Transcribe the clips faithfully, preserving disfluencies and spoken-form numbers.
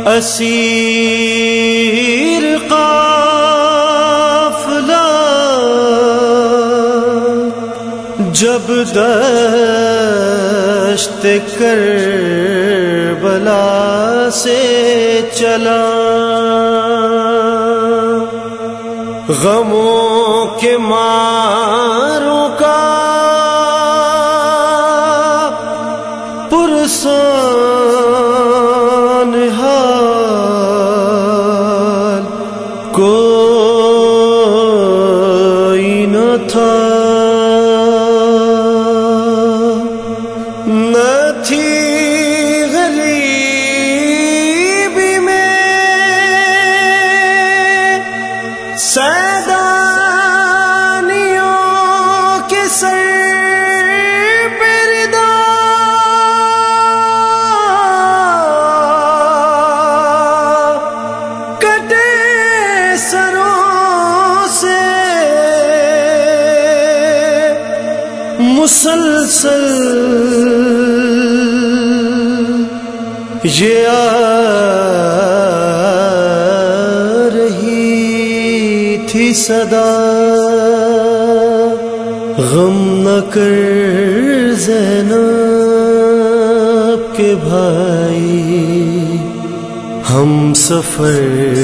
اسیر قافلہ جب دشت کربلا سے چلا، غموں کے ماروں کا پرسان حال کوئی نہ تھا، نہ تھی غریبی میں سیدانیوں کے سر مسلسل یہ آ رہی تھی صدا، غم نہ کر زینب کے بھائی، ہم سفر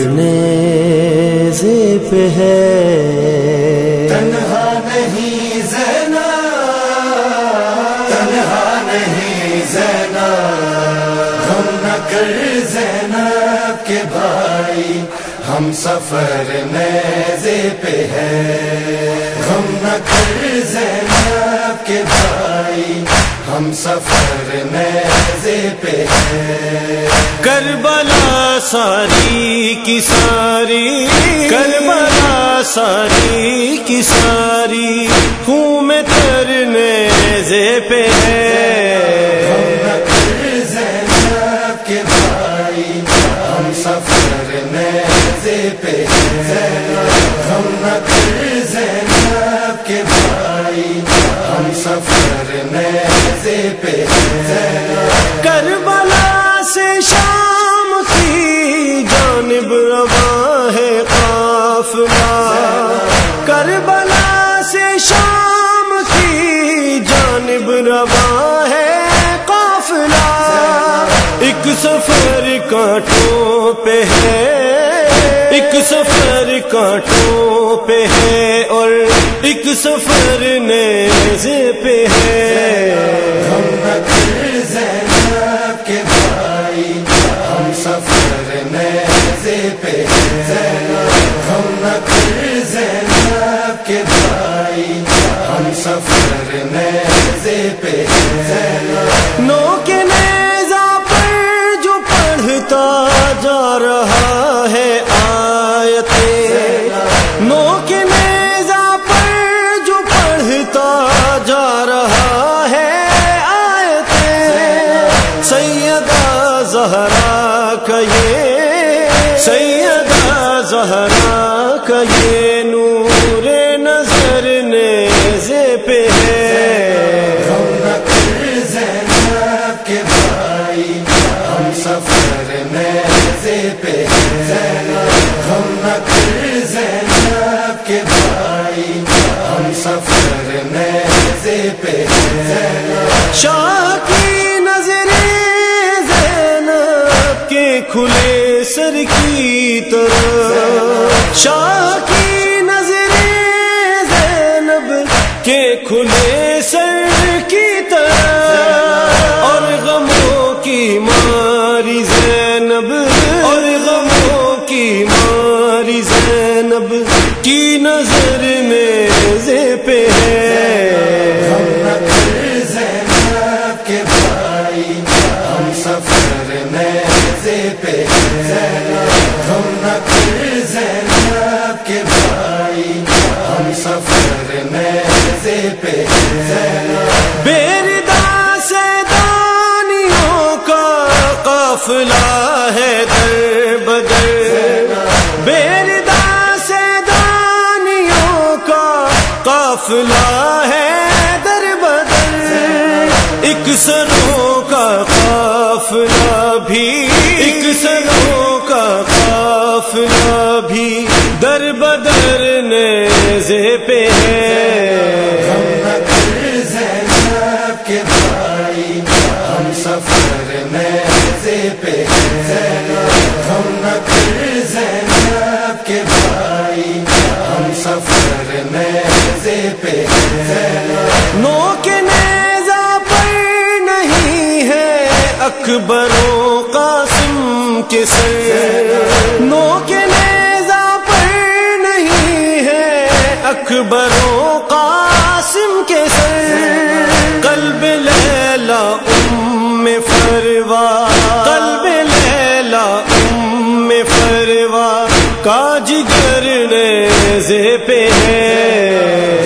نیزے پہ ہے، تنہا نہیں زینب کے بھائی، ہم سفر نیزے پہ ہے، غم نہ کر زینب کے بھائی، ہم سفر نیزے پہ ہے۔ کربلا ساری کی ساری، کربلا ساری کی ساری خون میں تر نیزے پہ ہے، سفر نیزے پہ ہے، ہم نہ کر زینب کے بھائی، ہم سفر نیزے پہ ہے۔ کربلا سے شام کی جانب رواں ہے قافلہ، کربلا سے شام کی جانب رواں ہے قافلہ، ایک سفر کانٹوں پہ ہے، ایک سفر کانٹوں پہ ہے، اور ایک سفر نیزے پہ ہے۔ ہم نہ کر زینب کے بھائی، ہم سفر نیزے پہ ہے، ہم نہ کر زینب کے بھائی، ہم سفر نیزے پہ ہے۔ نو کے جا رہا ہے آیتیں، نو کے نیزہ پر جو پڑھتا جا رہا ہے آیتیں، سیدہ زہرا کا یہ، سیدہ زہرا کا یہ نور نظر نیزے پہ ہے۔ ہم نہ کر زینب کے بھائی، ہم سفر نیزے پہ ہے، ہم نہ کر زینب کے بھائی، ہم سفر نیزے پہ ہے۔ شاہ کی نظریں زینب کے کھلے سر کی طرف، شاہ کی نظریں زینب کے کھلے سر کی طرف، اور غموں کی ماری زینب، اور غموں کی ماری زینب کی نظر نیزے پہ ہے۔ ہم نہ کر زینب کے بھائی، ہم سفر نیزے پہ ہے، ہم نہ کر زینب کے بھائی، ہم سفر نیزے پہ ہے۔ بیردا سے دانیوں کا قافلہ ہے در بدر، بیردا سے دانیوں کا قافلہ ہے در بدر، ایک سروں کا قافلہ بھی، ایک سروں قافلہ بھی در بدر نیزے پہ ہے. غم نہ کر زینب کے بھائی ہم سفر نیزے پہ ہے. غم نہ کر زینب کے بھائی ہم سفر نیزے پہ ہے. نو کے نیزہ پر نہیں ہے اکبر و قاسم کے سر. نو کے نیزہ پر نہیں ہے اکبر و قاسم کے سر. قلب لیلا ام فروا قلب لیلا ام فروا کا جگر نیزے پہ ہے.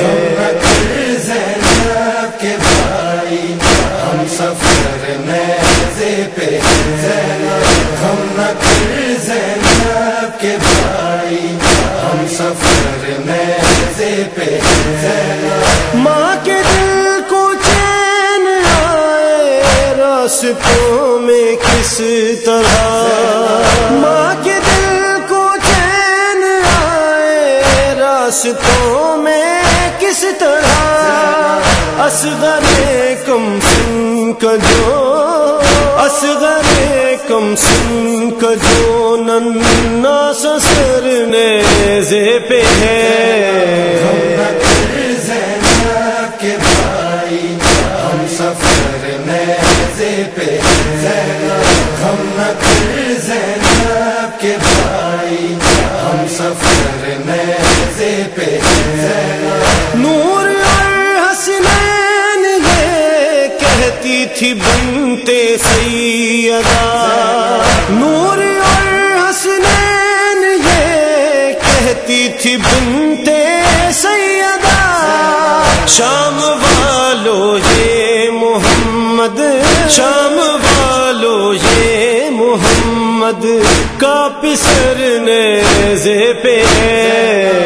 زینب کے بھائی ہم سفر نیزے پہ ہے. غم نہ کر زینب کے بھائی ہم سفر نیزے پہ ہے. ماں کے دل کو چین آئے راستوں میں کس طرح. ماں کے دل کو چین آئے راستوں میں کس طرح. اصغر کم سن کا جو اصغر کم سن کا جو ننا سسر نیزے پہ ہے. زینب کے بھائی ہم سفر نیزے پہ ہے. غم نہ کر زینب کے بھائی ہم سفر نیزے پہ ہے. نور اور حسنین یہ کہتی تھی بنتے سیدہ. نور اور حسنین یہ کہتی تھی بنتے سیدہ. شام والو یہ محمد شام والو یہ محمد کا پسر نیزے پہ ہے.